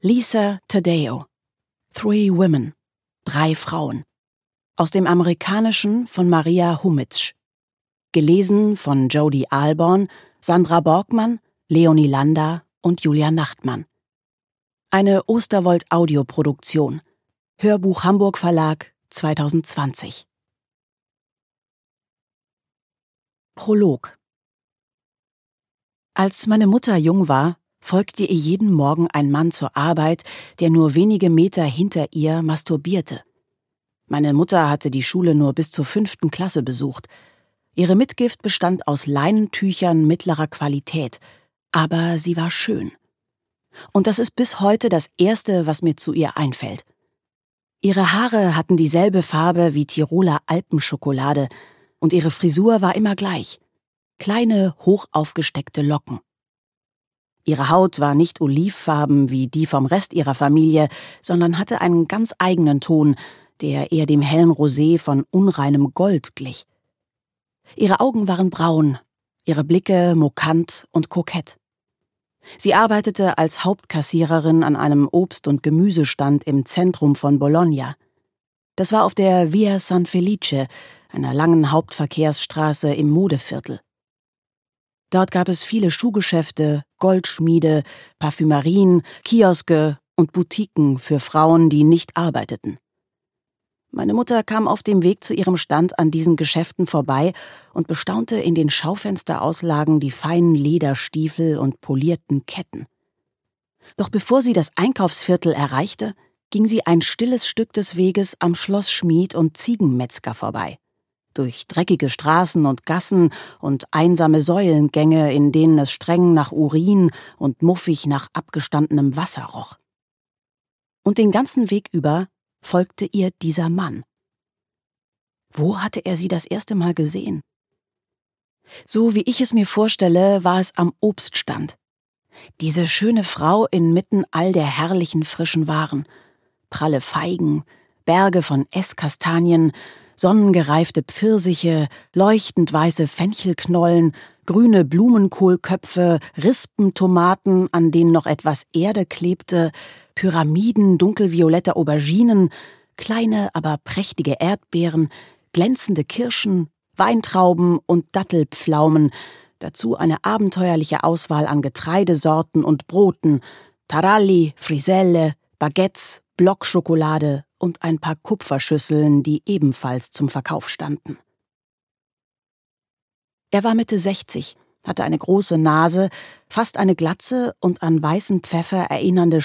Lisa Taddeo, Three Women, 3 Frauen. Aus dem Amerikanischen von Maria Humitsch. Gelesen von Jody Alborn, Sandra Borgmann, Leonie Landa und Julia Nachtmann. Eine Osterwold-Audioproduktion. Hörbuch Hamburg Verlag 2020. Prolog. Als meine Mutter jung war, folgte ihr jeden Morgen ein Mann zur Arbeit, der nur wenige Meter hinter ihr masturbierte. Meine Mutter hatte die Schule nur bis zur 5. Klasse besucht. Ihre Mitgift bestand aus Leinentüchern mittlerer Qualität, aber sie war schön. Und das ist bis heute das Erste, was mir zu ihr einfällt. Ihre Haare hatten dieselbe Farbe wie Tiroler Alpenschokolade und ihre Frisur war immer gleich. Kleine, hoch aufgesteckte Locken. Ihre Haut war nicht olivfarben wie die vom Rest ihrer Familie, sondern hatte einen ganz eigenen Ton, der eher dem hellen Rosé von unreinem Gold glich. Ihre Augen waren braun, ihre Blicke mokant und kokett. Sie arbeitete als Hauptkassiererin an einem Obst- und Gemüsestand im Zentrum von Bologna. Das war auf der Via San Felice, einer langen Hauptverkehrsstraße im Modeviertel. Dort gab es viele Schuhgeschäfte, Goldschmiede, Parfümerien, Kioske und Boutiquen für Frauen, die nicht arbeiteten. Meine Mutter kam auf dem Weg zu ihrem Stand an diesen Geschäften vorbei und bestaunte in den Schaufensterauslagen die feinen Lederstiefel und polierten Ketten. Doch bevor sie das Einkaufsviertel erreichte, ging sie ein stilles Stück des Weges am Schlossschmied und Ziegenmetzger vorbei. Durch dreckige Straßen und Gassen und einsame Säulengänge, in denen es streng nach Urin und muffig nach abgestandenem Wasser roch. Und den ganzen Weg über folgte ihr dieser Mann. Wo hatte er sie das erste Mal gesehen? So wie ich es mir vorstelle, war es am Obststand. Diese schöne Frau inmitten all der herrlichen frischen Waren. Pralle Feigen, Berge von Esskastanien, sonnengereifte Pfirsiche, leuchtend weiße Fenchelknollen, grüne Blumenkohlköpfe, Rispentomaten, an denen noch etwas Erde klebte, Pyramiden dunkelvioletter Auberginen, kleine, aber prächtige Erdbeeren, glänzende Kirschen, Weintrauben und Dattelpflaumen, dazu eine abenteuerliche Auswahl an Getreidesorten und Broten, Taralli, Friselle, Baguettes, Blockschokolade und ein paar Kupferschüsseln, die ebenfalls zum Verkauf standen. Er war Mitte 60, hatte eine große Nase, fast eine Glatze und an weißen Pfeffer erinnernde